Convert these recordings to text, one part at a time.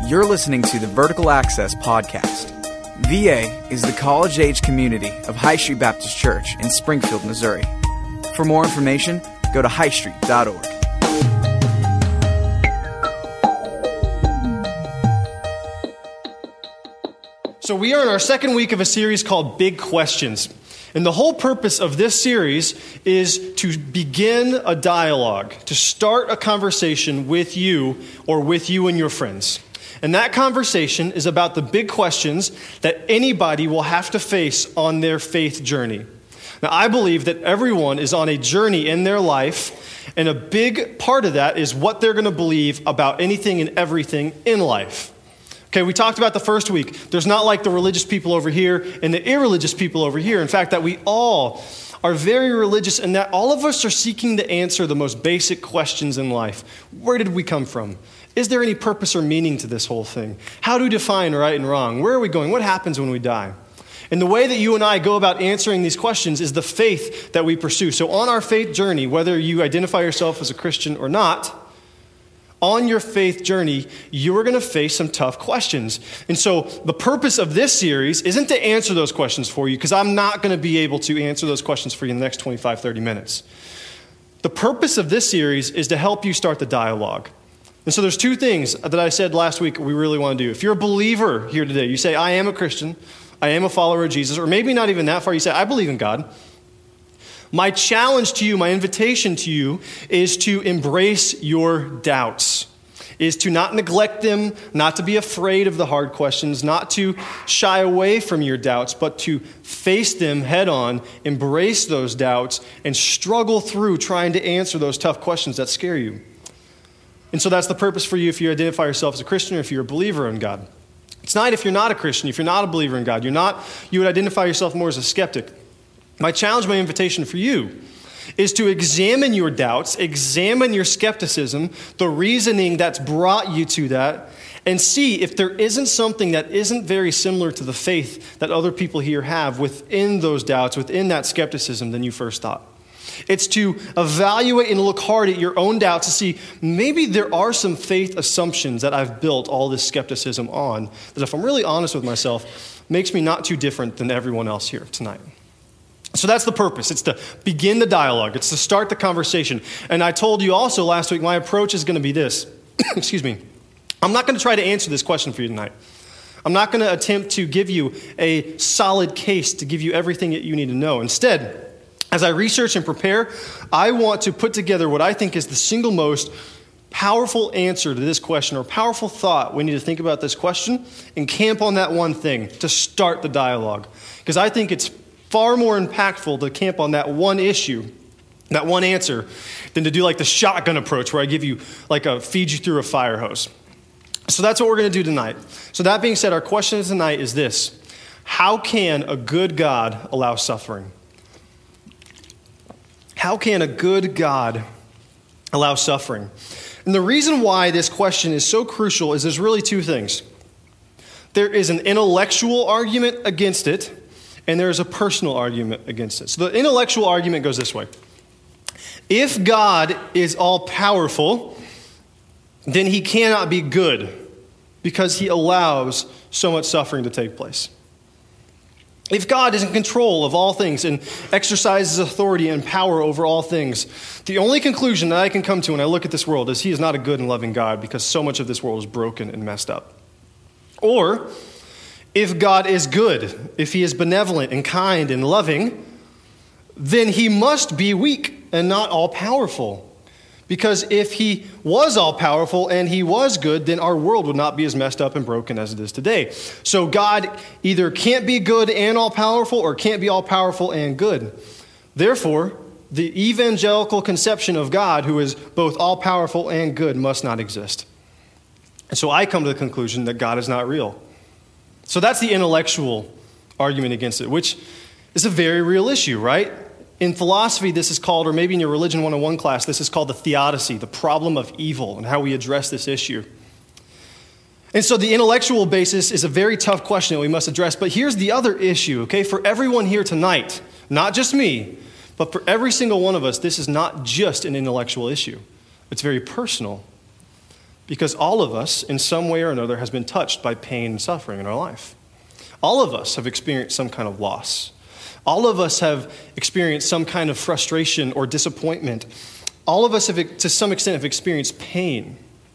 You're listening to the Vertical Access Podcast. VA is the college-age community of High Street Baptist Church in Springfield, Missouri. For more information, go to highstreet.org. So we are in our second week of a series called Big Questions. And the whole purpose of this series is to begin a dialogue, to start a conversation with you or with you and your friends. And that conversation is about the big questions that anybody will have to face on their faith journey. Now, I believe that everyone is on a journey in their life, and a big part of that is what they're going to believe about anything and everything in life. Okay, we talked about the first week. There's not like the religious people over here and the irreligious people over here. In fact, that we all are very religious and that all of us are seeking to answer the most basic questions in life. Where did we come from? Is there any purpose or meaning to this whole thing? How do we define right and wrong? Where are we going? What happens when we die? And the way that you and I go about answering these questions is the faith that we pursue. So on our faith journey, whether you identify yourself as a Christian or not, on your faith journey, you're going to face some tough questions. And so the purpose of this series isn't to answer those questions for you, because I'm not going to be able to answer those questions for you in the next 25, 30 minutes. The purpose of this series is to help you start the dialogue. And so there's two things that I said last week we really want to do. If you're a believer here today, you say, I am a Christian, I am a follower of Jesus, or maybe not even that far, you say, I believe in God. My challenge to you, my invitation to you, is to embrace your doubts, is to not neglect them, not to be afraid of the hard questions, not to shy away from your doubts, but to face them head on, embrace those doubts, and struggle through trying to answer those tough questions that scare you. And so that's the purpose for you if you identify yourself as a Christian or if you're a believer in God. It's not if you're not a Christian, if you're not a believer in God, you would identify yourself more as a skeptic. My challenge, my invitation for you is to examine your doubts, examine your skepticism, the reasoning that's brought you to that, and see if there isn't something that isn't very similar to the faith that other people here have within those doubts, within that skepticism than you first thought. It's to evaluate and look hard at your own doubts to see maybe there are some faith assumptions that I've built all this skepticism on that, if I'm really honest with myself, makes me not too different than everyone else here tonight. So that's the purpose. It's to begin the dialogue. It's to start the conversation. And I told you also last week, my approach is going to be this. Excuse me. I'm not going to try to answer this question for you tonight. I'm not going to attempt to give you a solid case to give you everything that you need to know. Instead, as I research and prepare, I want to put together what I think is the single most powerful answer to this question, or powerful thought we need to think about this question, and camp on that one thing to start the dialogue. Because I think it's far more impactful to camp on that one issue, that one answer, than to do like the shotgun approach where I give you feed you through a fire hose. So that's what we're going to do tonight. So that being said, our question tonight is this: how can a good God allow suffering? How can a good God allow suffering? And the reason why this question is so crucial is there's really two things. There is an intellectual argument against it, and there is a personal argument against it. So the intellectual argument goes this way. If God is all-powerful, then he cannot be good because he allows so much suffering to take place. If God is in control of all things and exercises authority and power over all things, the only conclusion that I can come to when I look at this world is he is not a good and loving God because so much of this world is broken and messed up. Or, if God is good, if he is benevolent and kind and loving, then he must be weak and not all-powerful. Because if he was all-powerful and he was good, then our world would not be as messed up and broken as it is today. So God either can't be good and all-powerful or can't be all-powerful and good. Therefore, the evangelical conception of God, who is both all-powerful and good, must not exist. And so I come to the conclusion that God is not real. So that's the intellectual argument against it, which is a very real issue, right? In philosophy, this is called, or maybe in your Religion 101 class, this is called the theodicy, the problem of evil, and how we address this issue. And so the intellectual basis is a very tough question that we must address. But here's the other issue, okay? For everyone here tonight, not just me, but for every single one of us, this is not just an intellectual issue. It's very personal. Because all of us, in some way or another, has been touched by pain and suffering in our life. All of us have experienced some kind of loss. All of us have experienced some kind of frustration or disappointment. All of us have, to some extent, have experienced pain.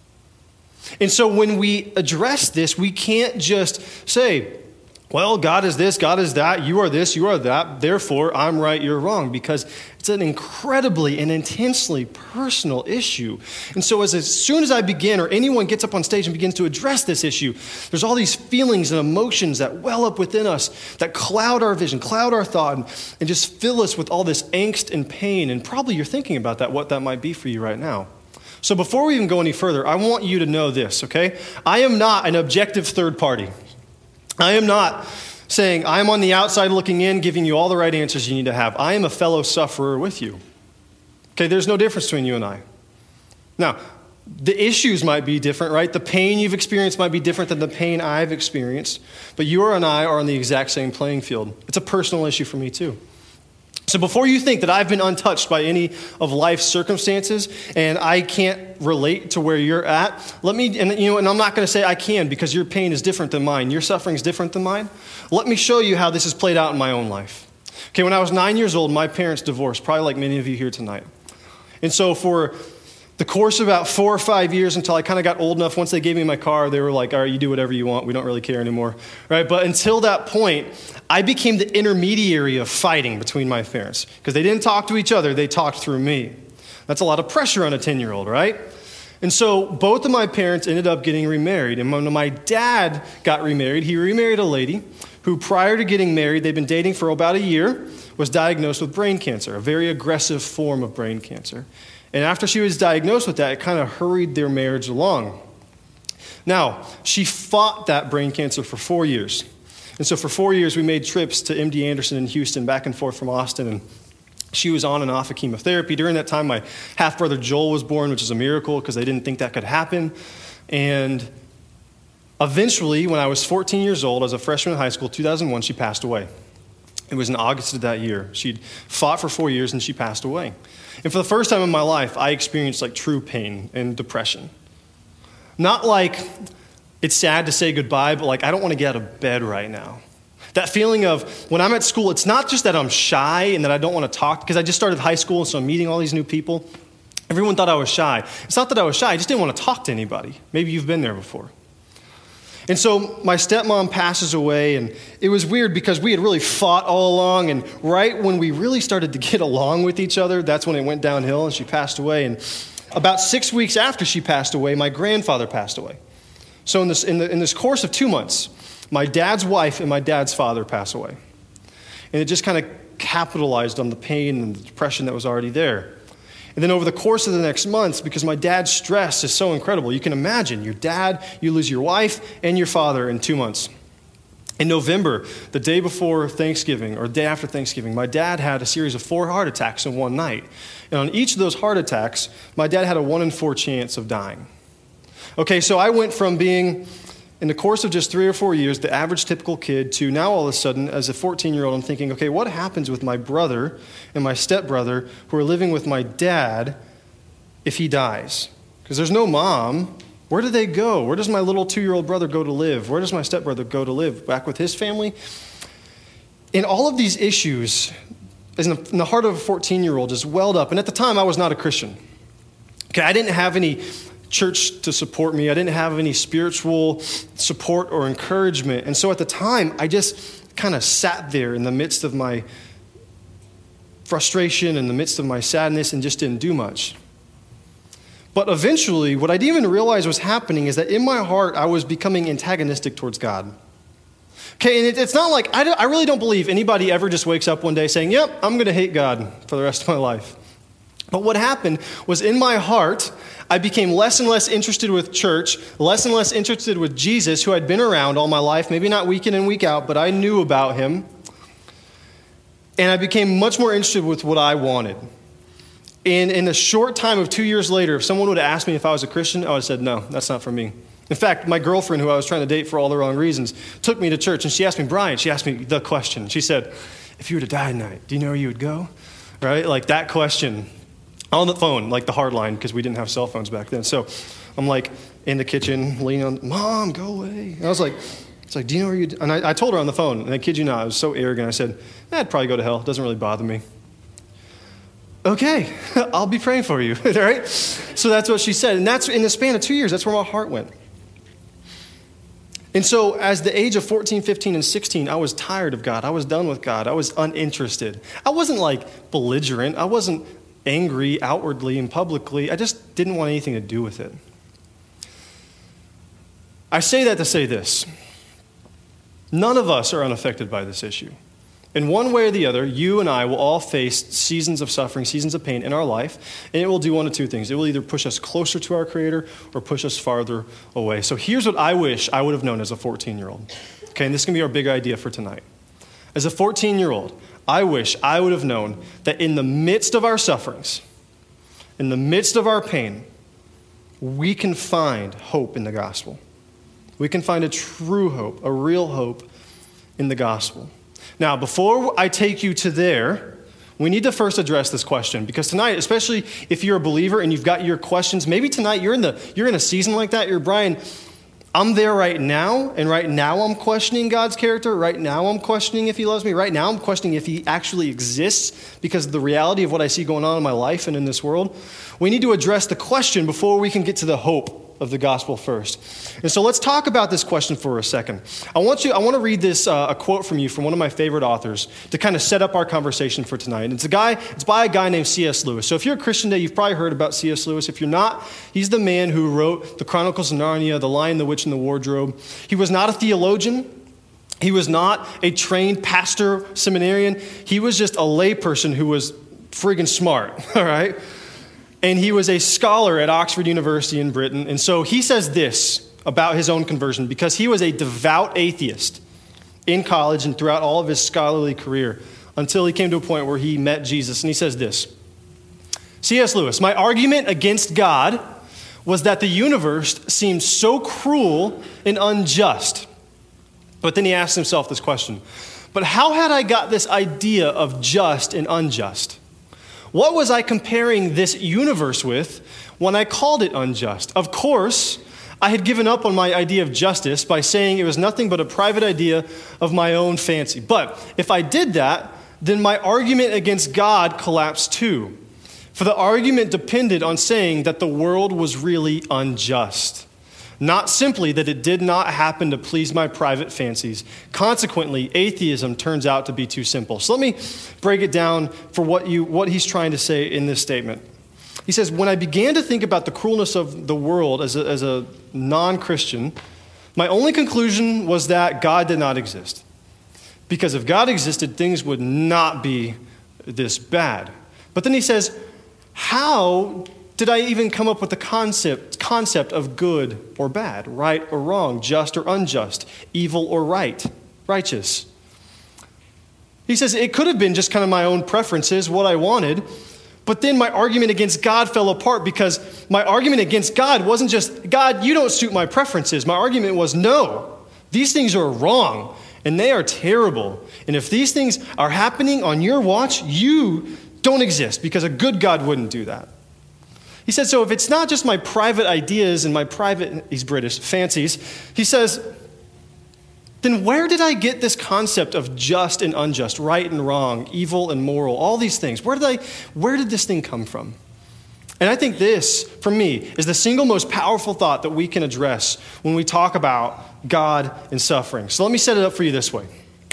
And so when we address this, we can't just say, well, God is this, God is that, you are this, you are that, therefore I'm right, you're wrong, because it's an incredibly and intensely personal issue. And so as soon as I begin, or anyone gets up on stage and begins to address this issue, there's all these feelings and emotions that well up within us that cloud our vision, cloud our thought, and just fill us with all this angst and pain. And probably you're thinking about that, what that might be for you right now. So before we even go any further, I want you to know this, okay? I am not an objective third party. I am not saying I'm on the outside looking in, giving you all the right answers you need to have. I am a fellow sufferer with you. Okay, there's no difference between you and I. Now, the issues might be different, right? The pain you've experienced might be different than the pain I've experienced, but you and I are on the exact same playing field. It's a personal issue for me too. So before you think that I've been untouched by any of life's circumstances and I can't relate to where you're at, and I'm not going to say I can because your pain is different than mine. Your suffering is different than mine. Let me show you how this has played out in my own life. Okay, when I was 9 years old, my parents divorced, probably like many of you here tonight. And so for the course of about 4 or 5 years until I kind of got old enough, once they gave me my car, they were like, all right, you do whatever you want. We don't really care anymore, right? But until that point, I became the intermediary of fighting between my parents because they didn't talk to each other. They talked through me. That's a lot of pressure on a 10-year-old, right? And so both of my parents ended up getting remarried. And when my dad got remarried, he remarried a lady who prior to getting married, they'd been dating for about a year, was diagnosed with brain cancer, a very aggressive form of brain cancer. And after she was diagnosed with that, it kind of hurried their marriage along. Now, she fought that brain cancer for 4 years. And so for 4 years, we made trips to MD Anderson in Houston, back and forth from Austin. And she was on and off of chemotherapy. During that time, my half-brother Joel was born, which is a miracle because they didn't think that could happen. And eventually, when I was 14 years old, as a freshman in high school, 2001, she passed away. It was in August of that year. She'd fought for 4 years and she passed away. And for the first time in my life, I experienced like true pain and depression. Not like it's sad to say goodbye, but like I don't want to get out of bed right now. That feeling of when I'm at school, it's not just that I'm shy and that I don't want to talk, because I just started high school and so I'm meeting all these new people. Everyone thought I was shy. It's not that I was shy, I just didn't want to talk to anybody. Maybe you've been there before. And so my stepmom passes away, and it was weird because we had really fought all along, and right when we really started to get along with each other, that's when it went downhill and she passed away. And about 6 weeks after she passed away, my grandfather passed away. So in this course of 2 months, my dad's wife and my dad's father passed away. And it just kind of capitalized on the pain and the depression that was already there. And then over the course of the next months, because my dad's stress is so incredible, you can imagine your dad, you lose your wife and your father in 2 months. In November, the day before Thanksgiving, or the day after Thanksgiving, my dad had a series of 4 heart attacks in one night. And on each of those heart attacks, my dad had a 1 in 4 chance of dying. Okay, so I went from being, in the course of just 3 or 4 years, the average typical kid, to now all of a sudden, as a 14-year-old, I'm thinking, okay, what happens with my brother and my stepbrother who are living with my dad if he dies? Because there's no mom. Where do they go? Where does my little 2-year-old brother go to live? Where does my stepbrother go to live? Back with his family? And all of these issues, in the heart of a 14-year-old, just welled up. And at the time, I was not a Christian. Okay, I didn't have any church to support me. I didn't have any spiritual support or encouragement. And so at the time, I just kind of sat there in the midst of my frustration, in the midst of my sadness, and just didn't do much. But eventually, what I didn't even realize was happening is that in my heart, I was becoming antagonistic towards God. Okay, and it's not like, I really don't believe anybody ever just wakes up one day saying, yep, I'm going to hate God for the rest of my life. But what happened was in my heart, I became less and less interested with church, less and less interested with Jesus, who I'd been around all my life, maybe not week in and week out, but I knew about him. And I became much more interested with what I wanted. And in a short time of 2 years later, if someone would have asked me if I was a Christian, I would have said, no, that's not for me. In fact, my girlfriend, who I was trying to date for all the wrong reasons, took me to church, and she asked me the question. She said, if you were to die tonight, do you know where you would go? Right? Like that question. on the phone, like the hard line, because we didn't have cell phones back then. So I'm like in the kitchen, leaning on, Mom, go away. And I was like, it's like, do you know where you, and I told her on the phone, and I kid you not, I was so arrogant. I said, I'd probably go to hell. It doesn't really bother me. Okay, I'll be praying for you, right? So that's what she said. And that's in the span of 2 years, that's where my heart went. And so as the age of 14, 15, and 16, I was tired of God. I was done with God. I was uninterested. I wasn't like belligerent. I wasn't angry outwardly and publicly. I just didn't want anything to do with it. I say that to say this. None of us are unaffected by this issue. In one way or the other, you and I will all face seasons of suffering, seasons of pain in our life, and it will do one of two things. It will either push us closer to our Creator or push us farther away. So here's what I wish I would have known as a 14-year-old. Okay, and this is going to be our big idea for tonight. As a 14-year-old, I wish I would have known that in the midst of our sufferings, in the midst of our pain, we can find hope in the gospel. We can find a true hope, a real hope in the gospel. Now, before I take you to there, we need to first address this question, because tonight, especially if you're a believer and you've got your questions, maybe tonight you're in a season like that. You're Brian, I'm there right now, and right now I'm questioning God's character. Right now I'm questioning if he loves me. Right now I'm questioning if he actually exists because of the reality of what I see going on in my life and in this world. We need to address the question before we can get to the hope of the gospel first. And so let's talk about this question for a second. I want to read this a quote from you from one of my favorite authors to kind of set up our conversation for tonight. It's by a guy named C.S. Lewis. So if you're a Christian today, you've probably heard about C.S. Lewis. If you're not, he's the man who wrote the Chronicles of Narnia, The Lion, the Witch, and the Wardrobe. He was not a theologian. He was not a trained pastor, seminarian. He was just a layperson who was friggin' smart, all right? And he was a scholar at Oxford University in Britain. And so he says this about his own conversion, because he was a devout atheist in college and throughout all of his scholarly career until he came to a point where he met Jesus. And he says this, C.S. Lewis, my argument against God was that the universe seemed so cruel and unjust. But then he asked himself this question, but how had I got this idea of just and unjust? What was I comparing this universe with when I called it unjust? Of course, I had given up on my idea of justice by saying it was nothing but a private idea of my own fancy. But if I did that, then my argument against God collapsed too. For the argument depended on saying that the world was really unjust. Not simply that it did not happen to please my private fancies. Consequently, atheism turns out to be too simple. So let me break it down for what he's trying to say in this statement. He says, when I began to think about the cruelness of the world as a non-Christian, my only conclusion was that God did not exist. Because if God existed, things would not be this bad. But then he says, how did I even come up with the concept of good or bad, right or wrong, just or unjust, evil or right, righteous? He says it could have been just kind of my own preferences, what I wanted, but then my argument against God fell apart because my argument against God wasn't just, God, you don't suit my preferences. My argument was, no, these things are wrong and they are terrible. And if these things are happening on your watch, you don't exist because a good God wouldn't do that. He said, so if it's not just my private ideas and my private, he's British, fancies, he says, then where did I get this concept of just and unjust, right and wrong, evil and moral, all these things? Where did this thing come from? And I think this, for me, is the single most powerful thought that we can address when we talk about God and suffering. So let me set it up for you this way.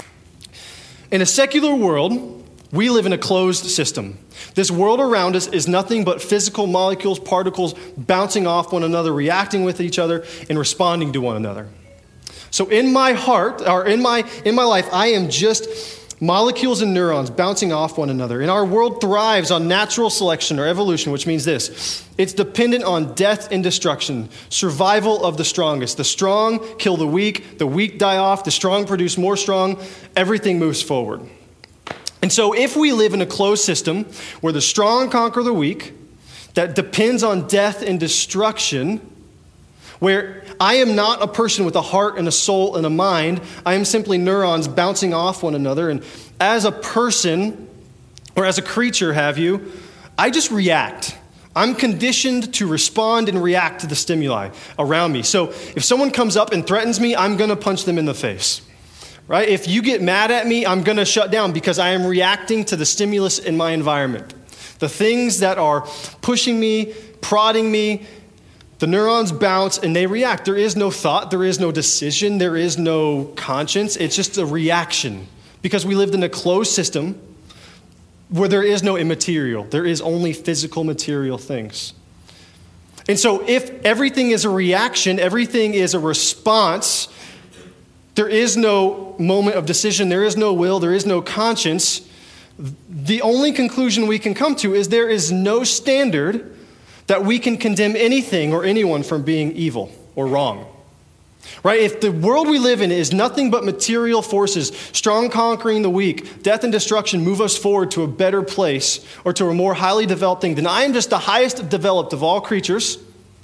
In a secular world, we live in a closed system. This world around us is nothing but physical molecules, particles bouncing off one another, reacting with each other, and responding to one another. So in my heart, or in my life, I am just molecules and neurons bouncing off one another. And our world thrives on natural selection or evolution, which means this. It's dependent on death and destruction, survival of the strongest. The strong kill the weak die off, the strong produce more strong, everything moves forward. And so if we live in a closed system where the strong conquer the weak, that depends on death and destruction, where I am not a person with a heart and a soul and a mind, I am simply neurons bouncing off one another, and as a person, or as a creature, I just react. I'm conditioned to respond and react to the stimuli around me. So if someone comes up and threatens me, I'm going to punch them in the face. Right? If you get mad at me, I'm going to shut down because I am reacting to the stimulus in my environment. The things that are pushing me, prodding me, the neurons bounce and they react. There is no thought, there is no decision, there is no conscience. It's just a reaction because we lived in a closed system where there is no immaterial. There is only physical material things. And so if everything is a reaction, everything is a response, there is no moment of decision, there is no will, there is no conscience, the only conclusion we can come to is there is no standard that we can condemn anything or anyone from being evil or wrong. Right? If the world we live in is nothing but material forces, strong conquering the weak, death and destruction move us forward to a better place or to a more highly developed thing, then I am just the highest developed of all creatures,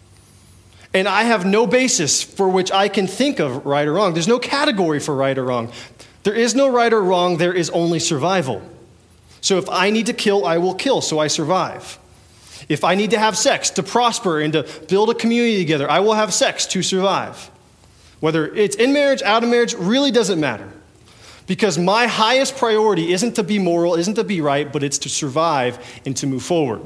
and I have no basis for which I can think of right or wrong. There's no category for right or wrong. There is no right or wrong, there is only survival. So if I need to kill, I will kill, so I survive. If I need to have sex to prosper and to build a community together, I will have sex to survive. Whether it's in marriage, out of marriage, really doesn't matter. Because my highest priority isn't to be moral, isn't to be right, but it's to survive and to move forward.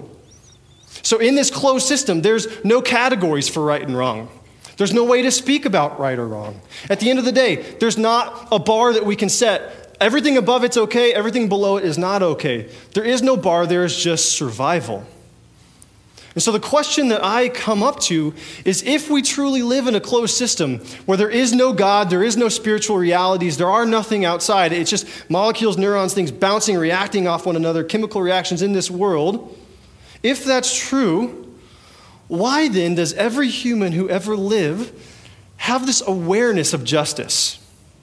So in this closed system, there's no categories for right and wrong. There's no way to speak about right or wrong. At the end of the day, there's not a bar that we can set. Everything above it's okay, everything below it is not okay. There is no bar, there is just survival. And so the question that I come up to is if we truly live in a closed system where there is no God, there is no spiritual realities, there are nothing outside, it's just molecules, neurons, things bouncing, reacting off one another, chemical reactions in this world, if that's true, why then does every human who ever lived have this awareness of justice?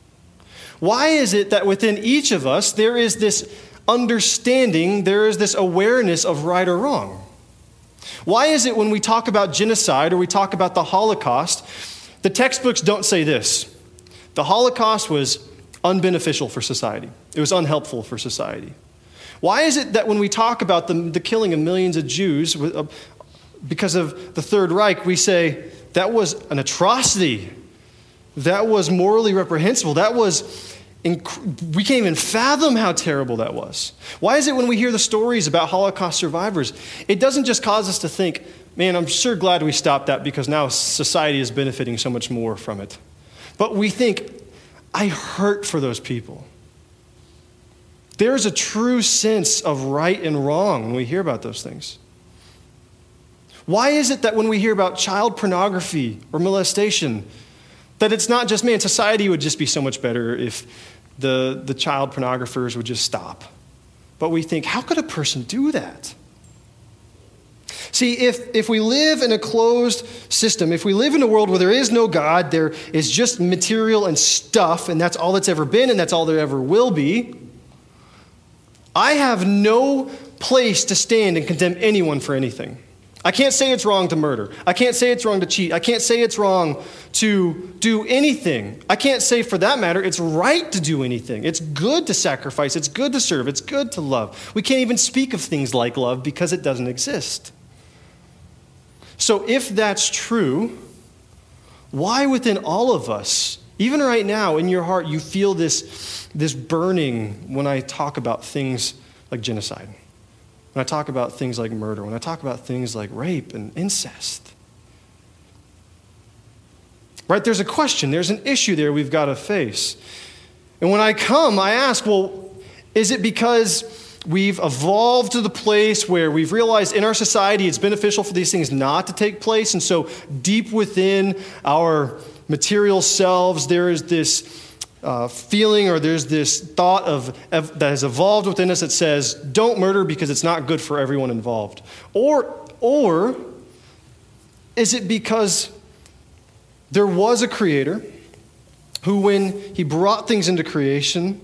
Why is it that within each of us there is this understanding, there is this awareness of right or wrong? Why is it when we talk about genocide or we talk about the Holocaust, the textbooks don't say this? The Holocaust was unbeneficial for society. It was unhelpful for society. Why is it that when we talk about the killing of millions of Jews because of the Third Reich, we say that was an atrocity, that was morally reprehensible, that was we can't even fathom how terrible that was? Why is it when we hear the stories about Holocaust survivors, it doesn't just cause us to think, man, I'm sure glad we stopped that because now society is benefiting so much more from it. But we think, I hurt for those people. There is a true sense of right and wrong when we hear about those things. Why is it that when we hear about child pornography or molestation, that it's not just, man, society would just be so much better if the child pornographers would just stop. But we think, how could a person do that? See, if we live in a closed system, if we live in a world where there is no God, there is just material and stuff, and that's all that's ever been and that's all there ever will be, I have no place to stand and condemn anyone for anything. I can't say it's wrong to murder. I can't say it's wrong to cheat. I can't say it's wrong to do anything. I can't say, for that matter, it's right to do anything. It's good to sacrifice. It's good to serve. It's good to love. We can't even speak of things like love because it doesn't exist. So if that's true, why within all of us, even right now in your heart, you feel this burning when I talk about things like genocide? When I talk about things like murder, when I talk about things like rape and incest. Right? There's a question, there's an issue there we've got to face. And when I come, I ask, well, is it because we've evolved to the place where we've realized in our society it's beneficial for these things not to take place, and so deep within our material selves there is this feeling, or there's this thought that has evolved within us that says, don't murder because it's not good for everyone involved? Or is it because there was a creator who, when he brought things into creation,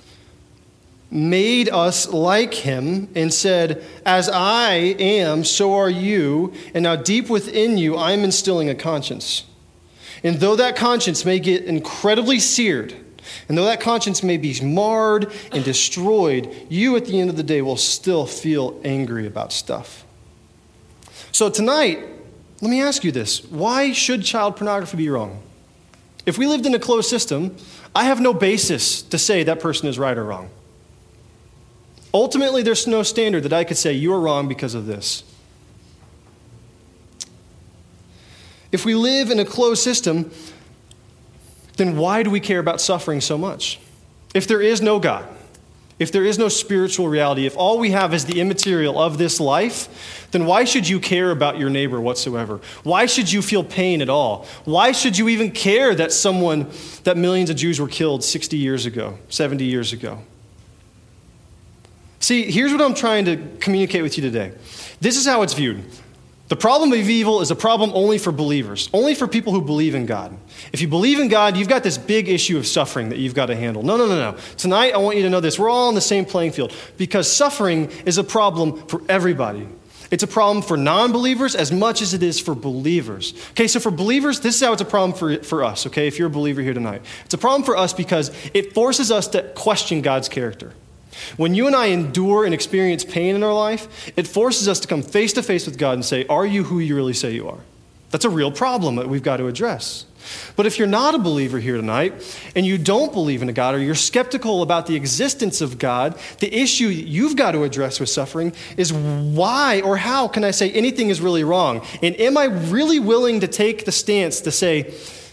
made us like him and said, as I am, so are you, and now deep within you, I'm instilling a conscience. And though that conscience may get incredibly seared, And though that conscience may be marred and destroyed, you at the end of the day will still feel angry about stuff. So tonight, let me ask you this. Why should child pornography be wrong? If we lived in a closed system, I have no basis to say that person is right or wrong. Ultimately, there's no standard that I could say you are wrong because of this. If we live in a closed system, then why do we care about suffering so much? If there is no God, if there is no spiritual reality, if all we have is the immaterial of this life, then why should you care about your neighbor whatsoever? Why should you feel pain at all? Why should you even care that millions of Jews were killed 60 years ago, 70 years ago? See, here's what I'm trying to communicate with you today. This is how it's viewed. The problem of evil is a problem only for believers, only for people who believe in God. If you believe in God, you've got this big issue of suffering that you've got to handle. No. Tonight, I want you to know this. We're all on the same playing field because suffering is a problem for everybody. It's a problem for non-believers as much as it is for believers. Okay, so for believers, this is how it's a problem for us, okay, if you're a believer here tonight. It's a problem for us because it forces us to question God's character. When you and I endure and experience pain in our life, it forces us to come face to face with God and say, are you who you really say you are? That's a real problem that we've got to address. But if you're not a believer here tonight and you don't believe in a God or you're skeptical about the existence of God, the issue you've got to address with suffering is why or how can I say anything is really wrong? And am I really willing to take the stance to say,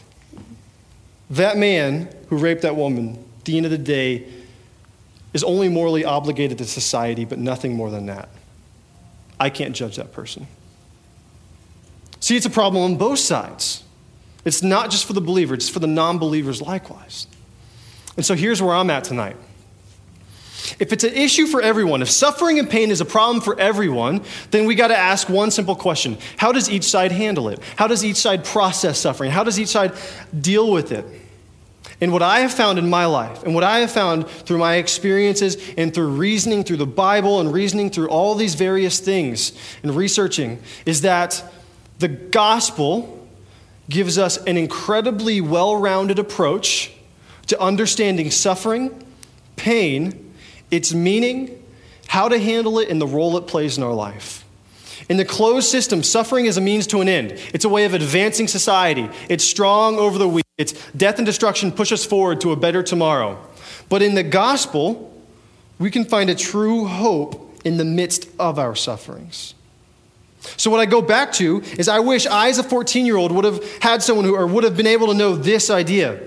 that man who raped that woman, at the end of the day, is only morally obligated to society, but nothing more than that. I can't judge that person. See, it's a problem on both sides. It's not just for the believer, it's for the non-believers likewise. And so here's where I'm at tonight. If it's an issue for everyone, if suffering and pain is a problem for everyone, then we got to ask one simple question. How does each side handle it? How does each side process suffering? How does each side deal with it? And what I have found in my life, and what I have found through my experiences and through reasoning through the Bible and reasoning through all these various things and researching, is that the gospel gives us an incredibly well-rounded approach to understanding suffering, pain, its meaning, how to handle it, and the role it plays in our life. In the closed system, suffering is a means to an end. It's a way of advancing society. It's strong over the weak. It's death and destruction push us forward to a better tomorrow. But in the gospel, we can find a true hope in the midst of our sufferings. So what I go back to is I wish I, as a 14-year-old, would have had someone who, or would have been able to know this idea.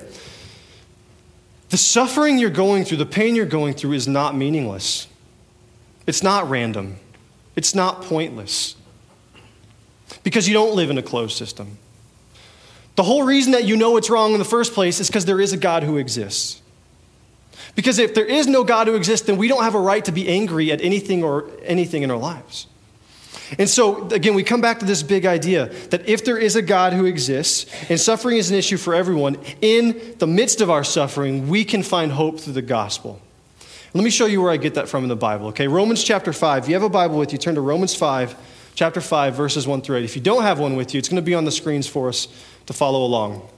The suffering you're going through, the pain you're going through is not meaningless. It's not random. It's not pointless. Because you don't live in a closed system. The whole reason that you know it's wrong in the first place is because there is a God who exists. Because if there is no God who exists, then we don't have a right to be angry at anything in our lives. And so, again, we come back to this big idea that if there is a God who exists, and suffering is an issue for everyone, in the midst of our suffering, we can find hope through the gospel. Let me show you where I get that from in the Bible, okay? Romans chapter 5. If you have a Bible with you, turn to Romans 5, chapter 5, verses 1 through 8. If you don't have one with you, it's going to be on the screens for us to follow along.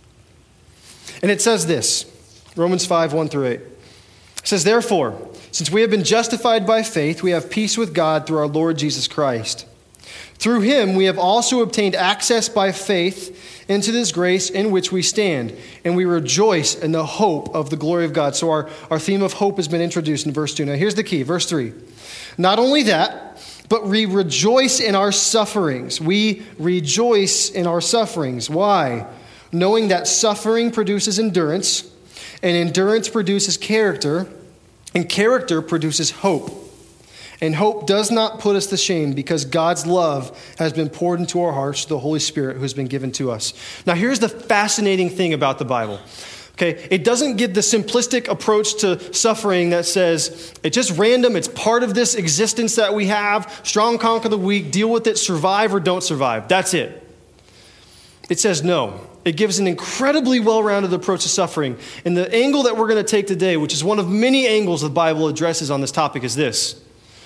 And it says this, Romans 5, 1 through 8. It says, therefore, since we have been justified by faith, we have peace with God through our Lord Jesus Christ. Through him, we have also obtained access by faith into this grace in which we stand, and we rejoice in the hope of the glory of God. So our theme of hope has been introduced in verse 2. Now here's the key, verse 3. Not only that, but we rejoice in our sufferings. We rejoice in our sufferings. Why? Knowing that suffering produces endurance, and endurance produces character, and character produces hope. And hope does not put us to shame because God's love has been poured into our hearts through the Holy Spirit who has been given to us. Now, here's the fascinating thing about the Bible. Okay, it doesn't give the simplistic approach to suffering that says it's just random, it's part of this existence that we have, strong conquer the weak, deal with it, survive or don't survive. That's it. It says no. It gives an incredibly well-rounded approach to suffering. And the angle that we're going to take today, which is one of many angles the Bible addresses on this topic, is this.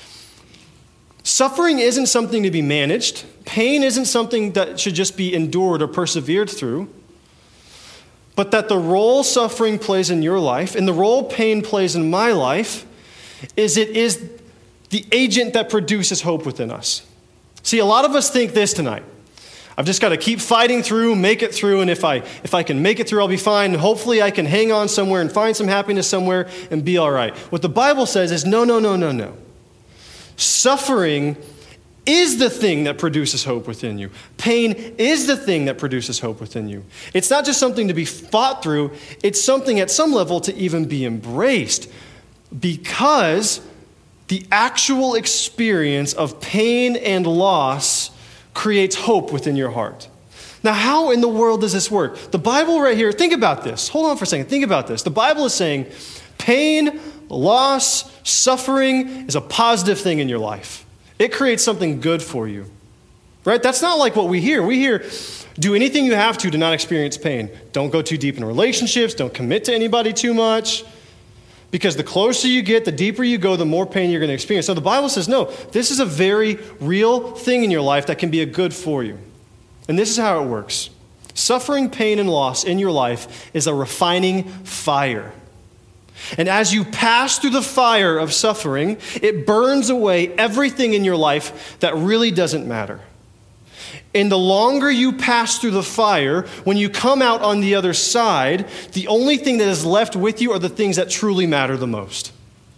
Suffering isn't something to be managed. Pain isn't something that should just be endured or persevered through. but that the role suffering plays in your life and the role pain plays in my life is it is the agent that produces hope within us. See, a lot of us think this tonight. I've just got to keep fighting through, make it through, and if I can make it through, I'll be fine. And hopefully I can hang on somewhere and find some happiness somewhere and be all right. What the Bible says is no. Suffering is the thing that produces hope within you. Pain is the thing that produces hope within you. It's not just something to be fought through. It's something at some level to even be embraced, because the actual experience of pain and loss creates hope within your heart. Now, how in the world does this work? The Bible right here, think about this. Hold on for a second. Think about this. The Bible is saying pain, loss, suffering is a positive thing in your life. It creates something good for you, right? That's not like what we hear. We hear, do anything you have to not experience pain. Don't go too deep in relationships. Don't commit to anybody too much. Because the closer you get, the deeper you go, the more pain you're going to experience. So the Bible says, no, this is a very real thing in your life that can be a good for you. And this is how it works. Suffering, pain, and loss in your life is a refining fire. And as you pass through the fire of suffering, it burns away everything in your life that really doesn't matter. And the longer you pass through the fire, when you come out on the other side, the only thing that is left with you are the things that truly matter the most.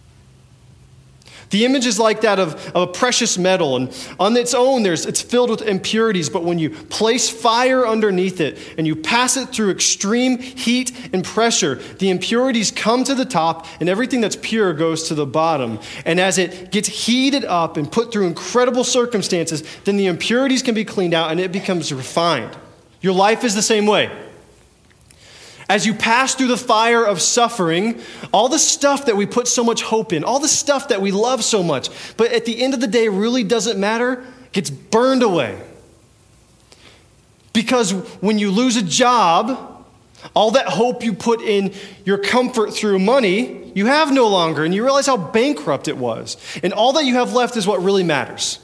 The image is like that of a precious metal, and on its own, it's filled with impurities, but when you place fire underneath it and you pass it through extreme heat and pressure, the impurities come to the top and everything that's pure goes to the bottom. And as it gets heated up and put through incredible circumstances, then the impurities can be cleaned out and it becomes refined. Your life is the same way. As you pass through the fire of suffering, all the stuff that we put so much hope in, all the stuff that we love so much, but at the end of the day really doesn't matter, gets burned away. Because when you lose a job, all that hope you put in your comfort through money, you have no longer, and you realize how bankrupt it was. And all that you have left is what really matters.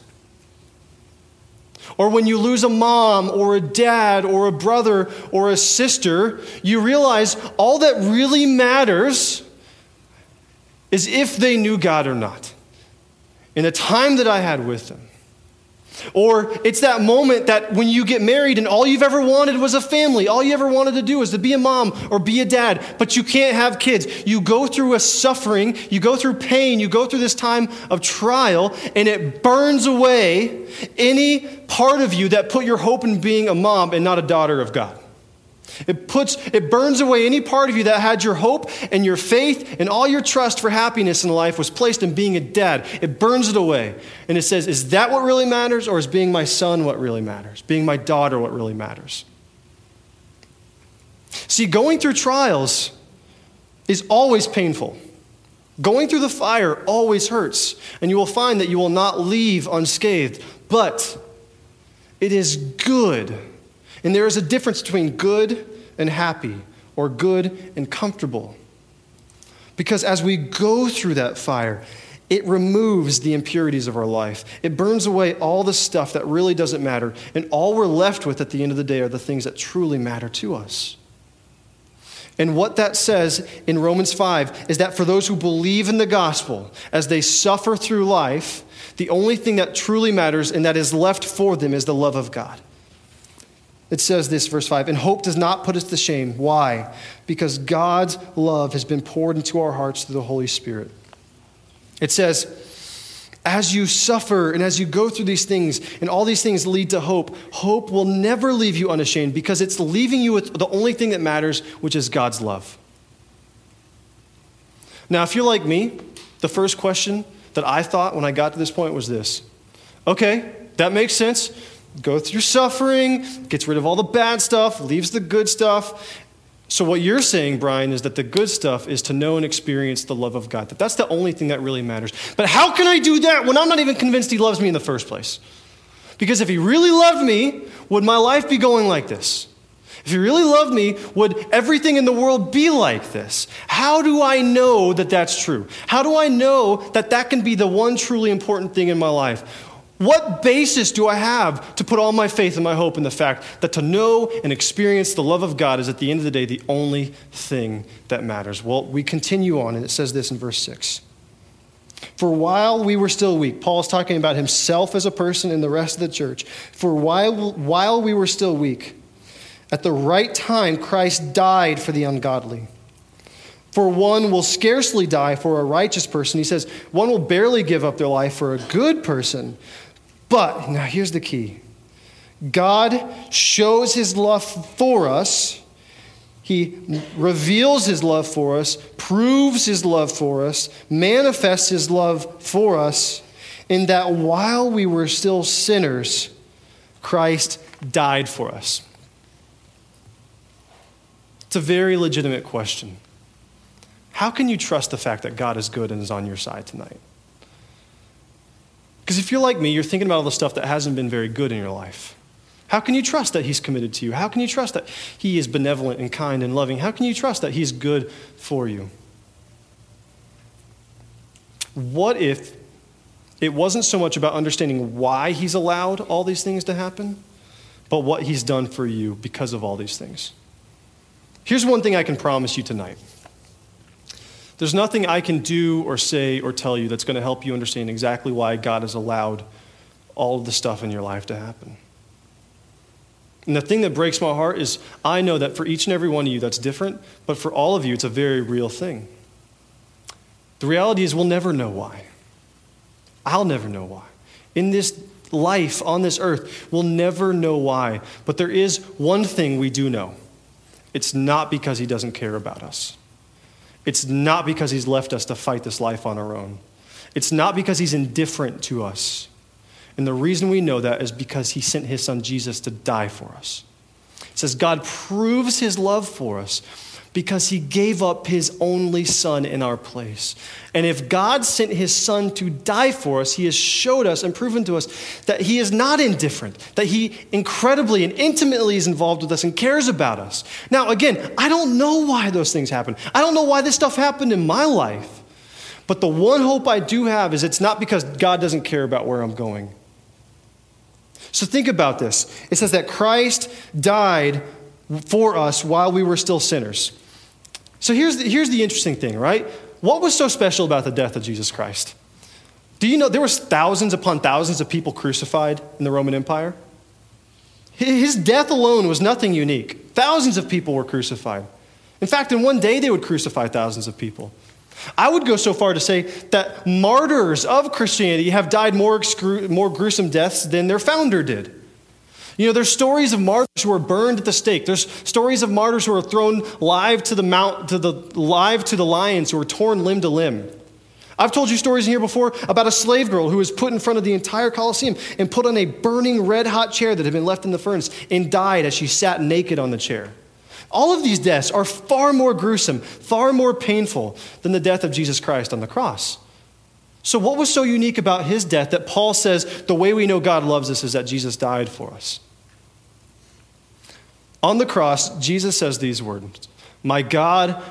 Or when you lose a mom or a dad or a brother or a sister, you realize all that really matters is if they knew God or not, in the time that I had with them. Or it's that moment that when you get married and all you've ever wanted was a family, all you ever wanted to do was to be a mom or be a dad, but you can't have kids. You go through a suffering, you go through pain, you go through this time of trial, and it burns away any part of you that put your hope in being a mom and not a daughter of God. It burns away any part of you that had your hope and your faith and all your trust for happiness in life was placed in being a dad. It burns it away. And it says, is that what really matters, or is being my son what really matters? Being my daughter what really matters? See, going through trials is always painful. Going through the fire always hurts. And you will find that you will not leave unscathed. But it is good. And there is a difference between good and happy, or good and comfortable. Because as we go through that fire, it removes the impurities of our life. It burns away all the stuff that really doesn't matter. And all we're left with at the end of the day are the things that truly matter to us. And what that says in Romans 5 is that for those who believe in the gospel, as they suffer through life, the only thing that truly matters and that is left for them is the love of God. It says this, verse 5, and hope does not put us to shame. Why? Because God's love has been poured into our hearts through the Holy Spirit. It says, as you suffer and as you go through these things, and all these things lead to hope, hope will never leave you unashamed because it's leaving you with the only thing that matters, which is God's love. Now, if you're like me, the first question that I thought when I got to this point was this. Okay, that makes sense. Go through suffering, gets rid of all the bad stuff, leaves the good stuff. So what you're saying, Brian, is that the good stuff is to know and experience the love of God. That's the only thing that really matters. But how can I do that when I'm not even convinced he loves me in the first place? Because if he really loved me, would my life be going like this? If he really loved me, would everything in the world be like this? How do I know that that's true? How do I know that that can be the one truly important thing in my life? What basis do I have to put all my faith and my hope in the fact that to know and experience the love of God is at the end of the day the only thing that matters? Well, we continue on, and it says this in verse 6. For while we were still weak, Paul's talking about himself as a person and the rest of the church. For while we were still weak, at the right time Christ died for the ungodly. For one will scarcely die for a righteous person. He says, one will barely give up their life for a good person. But, now here's the key. God shows his love for us. He reveals his love for us, proves his love for us, manifests his love for us, in that while we were still sinners, Christ died for us. It's a very legitimate question. How can you trust the fact that God is good and is on your side tonight? Because if you're like me, you're thinking about all the stuff that hasn't been very good in your life. How can you trust that he's committed to you? How can you trust that he is benevolent and kind and loving? How can you trust that he's good for you? What if it wasn't so much about understanding why he's allowed all these things to happen, but what he's done for you because of all these things? Here's one thing I can promise you tonight. There's nothing I can do or say or tell you that's going to help you understand exactly why God has allowed all of the stuff in your life to happen. And the thing that breaks my heart is I know that for each and every one of you that's different, but for all of you it's a very real thing. The reality is we'll never know why. I'll never know why. In this life on this earth, we'll never know why. But there is one thing we do know. It's not because he doesn't care about us. It's not because he's left us to fight this life on our own. It's not because he's indifferent to us. And the reason we know that is because he sent his son Jesus to die for us. It says God proves his love for us because he gave up his only son in our place. And if God sent his son to die for us, he has showed us and proven to us that he is not indifferent, that he incredibly and intimately is involved with us and cares about us. Now, again, I don't know why those things happen. I don't know why this stuff happened in my life. But the one hope I do have is it's not because God doesn't care about where I'm going. So think about this. It says that Christ died for us while we were still sinners. So here's the interesting thing, right? What was so special about the death of Jesus Christ? Do you know there was thousands upon thousands of people crucified in the Roman Empire? His death alone was nothing unique. Thousands of people were crucified. In fact, in one day they would crucify thousands of people. I would go so far to say that martyrs of Christianity have died more gruesome deaths than their founder did. You know, there's stories of martyrs who were burned at the stake. There's stories of martyrs who were thrown live to the lions, who were torn limb to limb. I've told you stories in here before about a slave girl who was put in front of the entire Colosseum and put on a burning red-hot chair that had been left in the furnace and died as she sat naked on the chair. All of these deaths are far more gruesome, far more painful than the death of Jesus Christ on the cross. So what was so unique about his death that Paul says the way we know God loves us is that Jesus died for us? On the cross, Jesus says these words, my God,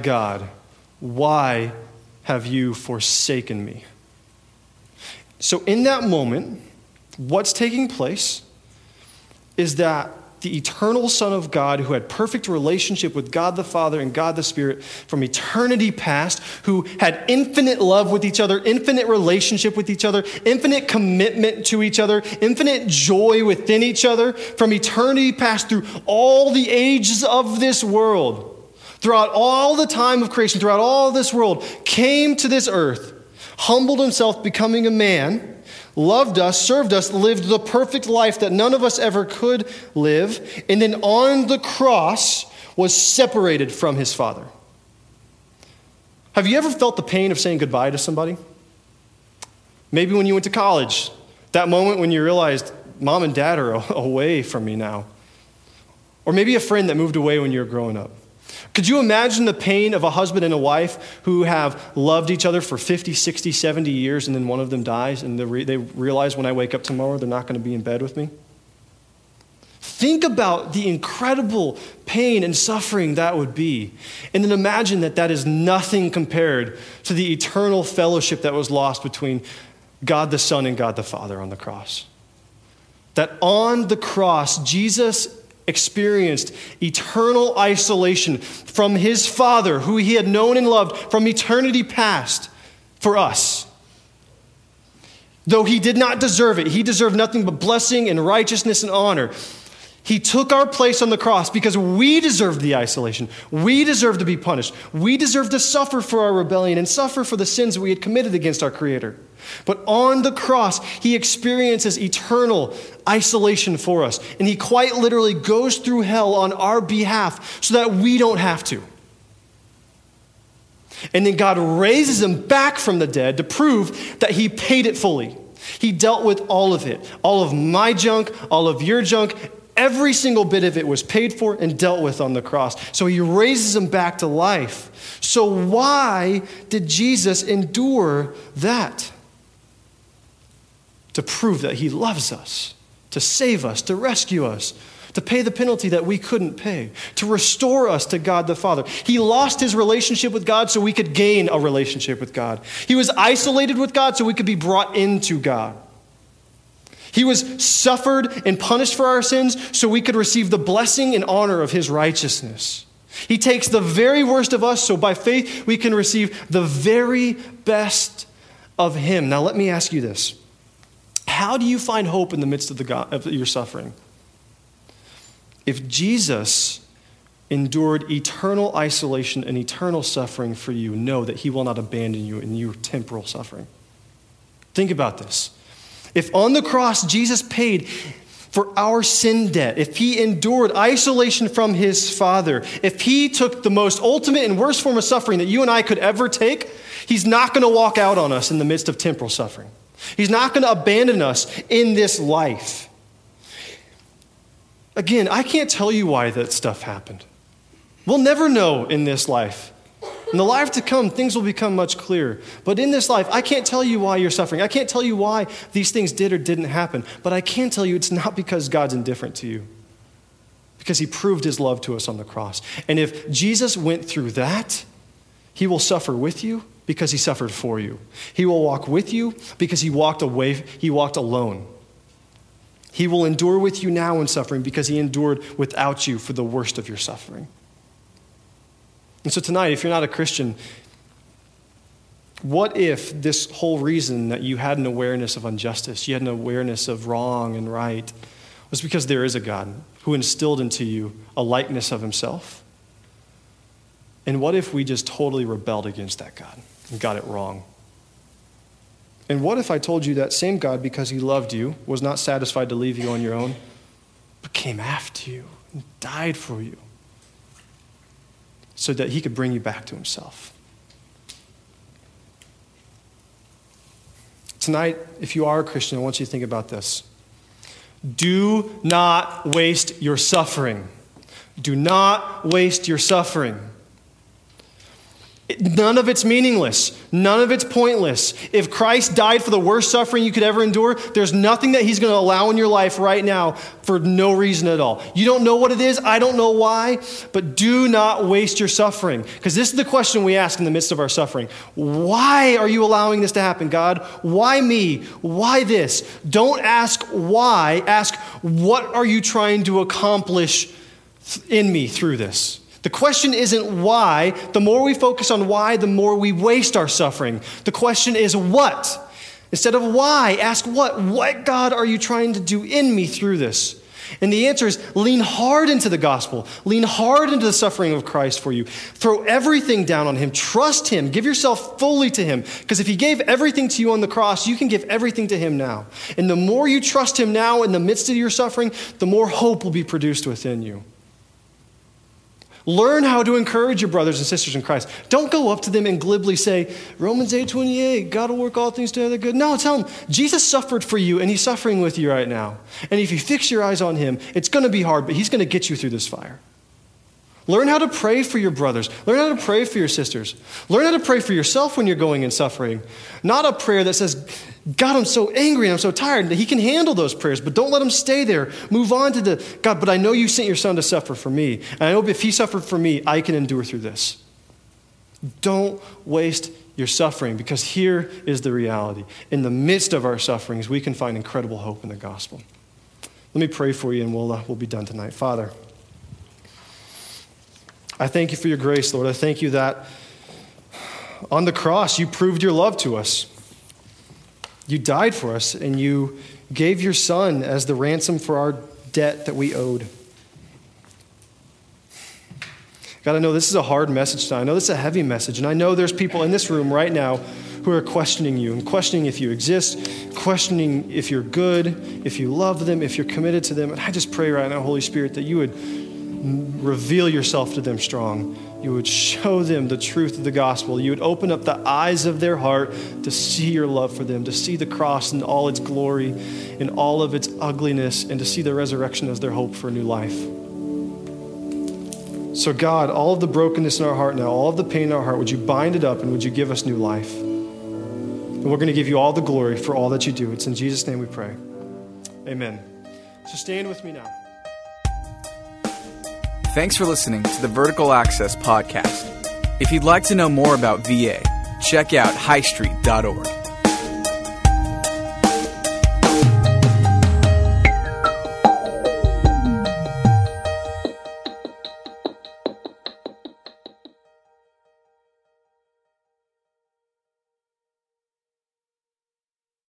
why have you forsaken me?" So in that moment, what's taking place is that the eternal Son of God, who had perfect relationship with God the Father and God the Spirit from eternity past, who had infinite love with each other, infinite relationship with each other, infinite commitment to each other, infinite joy within each other, from eternity past through all the ages of this world, throughout all the time of creation, throughout all this world, came to this earth, humbled himself, becoming a man, loved us, served us, lived the perfect life that none of us ever could live, and then on the cross was separated from his Father. Have you ever felt the pain of saying goodbye to somebody? Maybe when you went to college, that moment when you realized mom and dad are away from me now. Or maybe a friend that moved away when you were growing up. Could you imagine the pain of a husband and a wife who have loved each other for 50, 60, 70 years and then one of them dies and they realize when I wake up tomorrow they're not going to be in bed with me? Think about the incredible pain and suffering that would be. And then imagine that that is nothing compared to the eternal fellowship that was lost between God the Son and God the Father on the cross. That on the cross, Jesus experienced eternal isolation from his Father, who he had known and loved from eternity past, for us. Though he did not deserve it, he deserved nothing but blessing and righteousness and honor. He took our place on the cross because we deserved the isolation. We deserved to be punished. We deserved to suffer for our rebellion and suffer for the sins we had committed against our Creator. But on the cross, he experiences eternal isolation for us. And he quite literally goes through hell on our behalf so that we don't have to. And then God raises him back from the dead to prove that he paid it fully. He dealt with all of it. All of my junk, all of your junk, every single bit of it was paid for and dealt with on the cross. So he raises him back to life. So why did Jesus endure that? To prove that he loves us, to save us, to rescue us, to pay the penalty that we couldn't pay, to restore us to God the Father. He lost his relationship with God so we could gain a relationship with God. He was isolated with God so we could be brought into God. He was suffered and punished for our sins so we could receive the blessing and honor of his righteousness. He takes the very worst of us so by faith we can receive the very best of him. Now let me ask you this. How do you find hope in the midst of your suffering? If Jesus endured eternal isolation and eternal suffering for you, know that he will not abandon you in your temporal suffering. Think about this. If on the cross Jesus paid for our sin debt, if he endured isolation from his Father, if he took the most ultimate and worst form of suffering that you and I could ever take, he's not going to walk out on us in the midst of temporal suffering. He's not going to abandon us in this life. Again, I can't tell you why that stuff happened. We'll never know in this life. In the life to come, things will become much clearer. But in this life, I can't tell you why you're suffering. I can't tell you why these things did or didn't happen. But I can tell you it's not because God's indifferent to you. Because he proved his love to us on the cross. And if Jesus went through that, he will suffer with you because he suffered for you. He will walk with you because he walked alone. He will endure with you now in suffering because he endured without you for the worst of your suffering. And so tonight, if you're not a Christian, what if this whole reason that you had an awareness of injustice, you had an awareness of wrong and right, was because there is a God who instilled into you a likeness of himself? And what if we just totally rebelled against that God and got it wrong? And what if I told you that same God, because he loved you, was not satisfied to leave you on your own, but came after you and died for you so that he could bring you back to himself? Tonight, if you are a Christian, I want you to think about this. Do not waste your suffering. Do not waste your suffering. None of it's meaningless. None of it's pointless. If Christ died for the worst suffering you could ever endure, there's nothing that he's going to allow in your life right now for no reason at all. You don't know what it is. I don't know why. But do not waste your suffering. Because this is the question we ask in the midst of our suffering. Why are you allowing this to happen, God? Why me? Why this? Don't ask why. Ask, what are you trying to accomplish in me through this? The question isn't why. The more we focus on why, the more we waste our suffering. The question is what? Instead of why, ask what. What, God, are you trying to do in me through this? And the answer is lean hard into the gospel. Lean hard into the suffering of Christ for you. Throw everything down on him. Trust him. Give yourself fully to him. Because if he gave everything to you on the cross, you can give everything to him now. And the more you trust him now in the midst of your suffering, the more hope will be produced within you. Learn how to encourage your brothers and sisters in Christ. Don't go up to them and glibly say, Romans 8:28, God will work all things together good. No, tell them, Jesus suffered for you and he's suffering with you right now. And if you fix your eyes on him, it's going to be hard, but he's going to get you through this fire. Learn how to pray for your brothers. Learn how to pray for your sisters. Learn how to pray for yourself when you're going and suffering. Not a prayer that says, God, I'm so angry and I'm so tired. He can handle those prayers, but don't let them stay there. Move on to the, God, but I know you sent your son to suffer for me. And I hope if he suffered for me, I can endure through this. Don't waste your suffering, because here is the reality. In the midst of our sufferings, we can find incredible hope in the gospel. Let me pray for you, and we'll be done tonight. Father, I thank you for your grace, Lord. I thank you that on the cross you proved your love to us. You died for us, and you gave your Son as the ransom for our debt that we owed. God, I know this is a hard message tonight. I know this is a heavy message, and I know there's people in this room right now who are questioning you and questioning if you exist, questioning if you're good, if you love them, if you're committed to them. And I just pray right now, Holy Spirit, that you would reveal yourself to them strong. You would show them the truth of the gospel. You would open up the eyes of their heart to see your love for them, to see the cross in all its glory, in all of its ugliness, and to see the resurrection as their hope for a new life. So God, all of the brokenness in our heart now, all of the pain in our heart, would you bind it up and would you give us new life? And we're going to give you all the glory for all that you do. It's in Jesus' name we pray. Amen. So stand with me now. Thanks for listening to the Vertical Access Podcast. If you'd like to know more about VA, check out highstreet.org.